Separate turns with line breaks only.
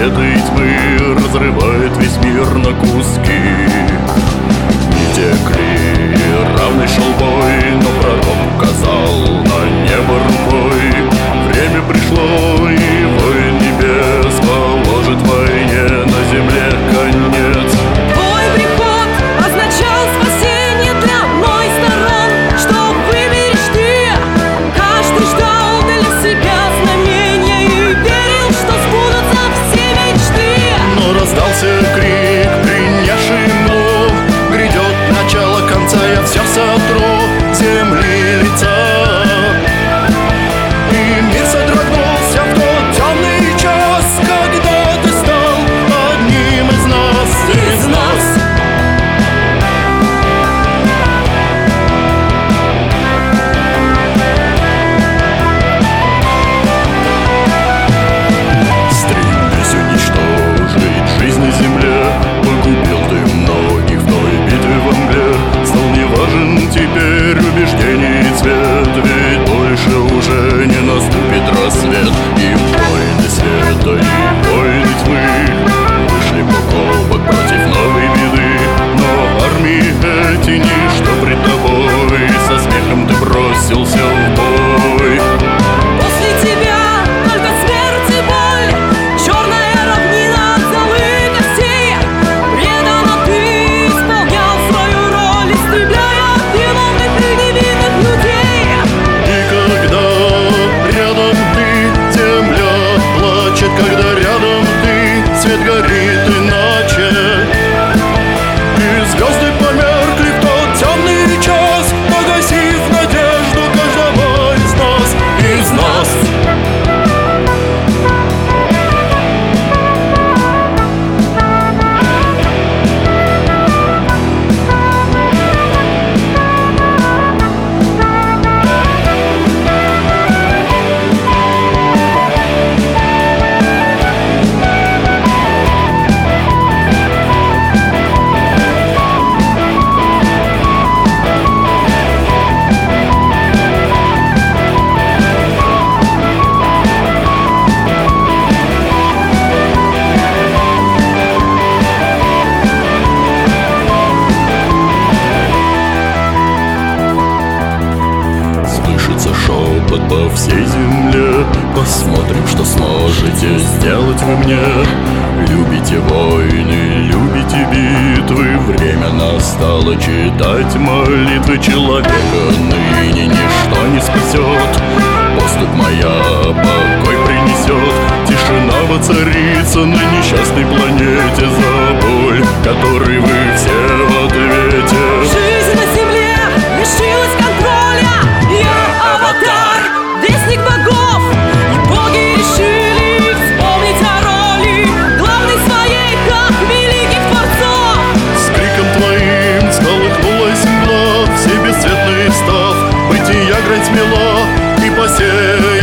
этой тьмы разрывает весь мир на куски. Не текли равный шел бой, но пророк указал на небо рукой. Время пришло, и воин небес положит войне на земле конец.
Твой приход означал спасение для мной сторон. Что выберешь ты? Каждый ждал для себя знамения и верил, что сбудутся все мечты.
Но раздался крик, принявший мло: грядет начало конца, я все сотру с земли лица. И мир содрогнулся в тот темный час, когда ты стал одним из нас, из нас. Стремясь уничтожить жизнь на земле, погубил ты многих в той битве во мгле. Стал неважен теперь убеждений цвет, ведь больше уже не наступит рассвет. И воины света, и воины тьмы вышли бок о бок против новой беды. Но армии эти ничто пред тобой, со смехом ты бросился в бой.
После тебя только смерть и боль, черная равнина от золы костей. Преданно ты исполнял свою роль, истребляя виновных и невинных людей.
И когда рядом ты, земля плачет. Когда рядом ты, свет горит иначе. И звезды померкли в тот темный час, погасив надежду каждого из нас, из нас. Слышится шепот по всей земле: посмотрим, что сможете сделать вы мне. Любите войны, любите битвы, время настало читать молитвы. Человека ныне ничто не спасет, поступь моя покой принесет. Тишина воцарится на несчастной планете за боль, которой вы все в ответе.
Жизнь на земле лишилась контроля. Я аватар, вестник богов, и боги решили вспомнить о роли главной своей, как великих творцов.
С криком твоим всколыхнулась мгла, все бесцветные став, бытия грань смела и посеяла